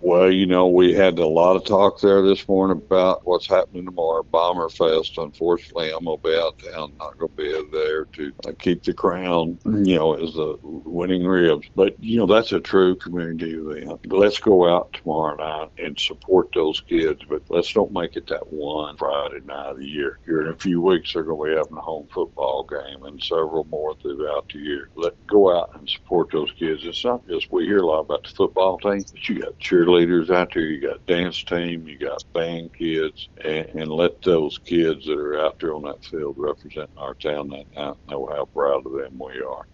Well, we had a lot of talk there this morning about what's happening tomorrow, Bomber Fest. Unfortunately, I'm going to be out of town, not going to be there to keep the crown, as the winning ribs. But, that's a true community event. Let's go out tomorrow night and support those kids, but let's don't make it that one Friday night of the year. Here in a few weeks, they're going to be having a home football game and several more throughout the year. Let's go out and support those kids. It's not just, we hear a lot about the football team, but you got cheerleaders out there, you got dance team, you got band kids, and let those kids that are out there on that field representing our town that night know how proud of them we are.